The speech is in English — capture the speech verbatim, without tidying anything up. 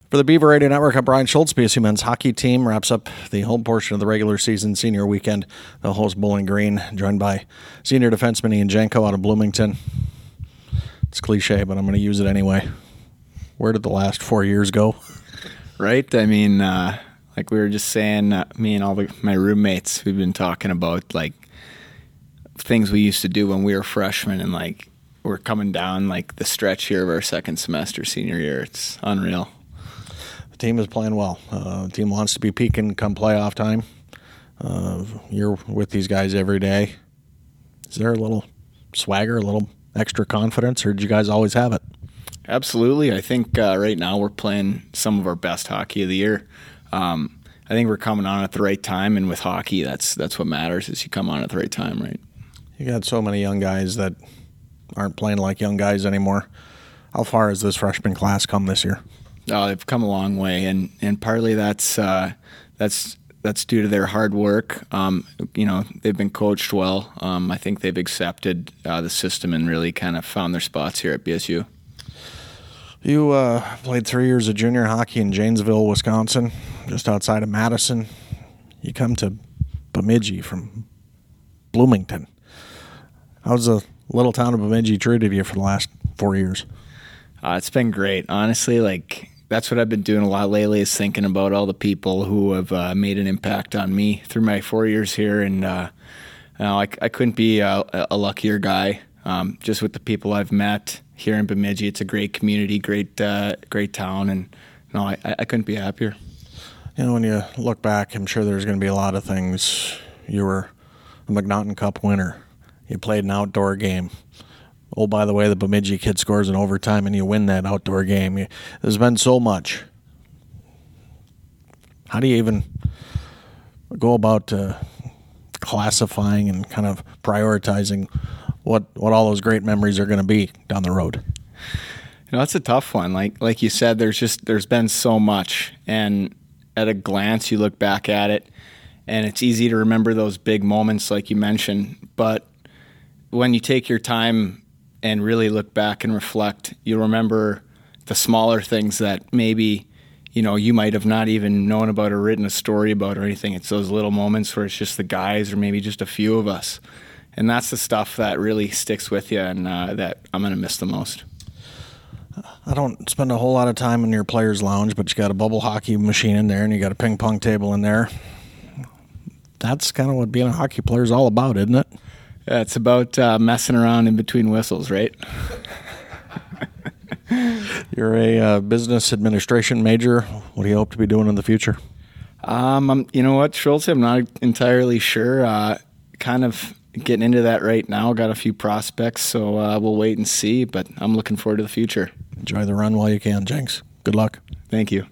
For the Beaver Radio Network, I'm Brian Schultz. B S U men's hockey team wraps up the home portion of the regular season senior weekend. They'll host Bowling Green, joined by senior defenseman Ian Janko out of Bloomington. It's cliche, but I'm going to use it anyway. Where did the last four years go? Right? I mean, uh, like we were just saying, uh, me and all the, my roommates, we've been talking about like things we used to do when we were freshmen, and like we're coming down like the stretch here of our second semester senior year. It's unreal. The team is playing well. Uh, the team wants to be peaking come playoff time. Uh, you're with these guys every day. Is there a little swagger, a little extra confidence, or did you guys always have it? Absolutely. I think uh, right now we're playing some of our best hockey of the year. Um, I think we're coming on at the right time, and with hockey, that's that's what matters, is you come on at the right time, right? You got so many young guys that aren't playing like young guys anymore. How far has this freshman class come this year? Oh, they've come a long way, and, and partly that's uh, that's that's due to their hard work. Um, you know, they've been coached well. Um, I think they've accepted uh, the system and really kind of found their spots here at B S U. You uh, played three years of junior hockey in Janesville, Wisconsin, just outside of Madison. You come to Bemidji from Bloomington. How's the little town of Bemidji treated you for the last four years? Uh, it's been great. Honestly, like, that's what I've been doing a lot lately, is thinking about all the people who have uh, made an impact on me through my four years here. And uh, you know, I, I couldn't be a, a luckier guy. Um, just with the people I've met here in Bemidji, it's a great community, great uh, great town, and no, I, I couldn't be happier. You know, when you look back, I'm sure there's going to be a lot of things. You were a McNaughton Cup winner. You played an outdoor game. Oh, by the way, the Bemidji kid scores in overtime and you win that outdoor game. You, there's been so much. How do you even go about uh, classifying and kind of prioritizing what what all those great memories are going to be down the road? You know, that's a tough one. Like like you said, there's just there's been so much, and at a glance, you look back at it, and it's easy to remember those big moments, like you mentioned. But when you take your time and really look back and reflect, you remember the smaller things that maybe, you know, you might have not even known about or written a story about or anything. It's those little moments where it's just the guys or maybe just a few of us. And that's the stuff that really sticks with you, and uh, that I'm going to miss the most. I don't spend a whole lot of time in your players' lounge, but you got a bubble hockey machine in there and you got a ping pong table in there. That's kind of what being a hockey player is all about, isn't it? Yeah, it's about uh, messing around in between whistles, right? You're a uh, business administration major. What do you hope to be doing in the future? Um, I'm, you know what, Schultz, I'm not entirely sure. Uh, kind of getting into that right now. Got a few prospects, so uh, we'll wait and see, but I'm looking forward to the future. Enjoy the run while you can, Jenks. Good luck. Thank you.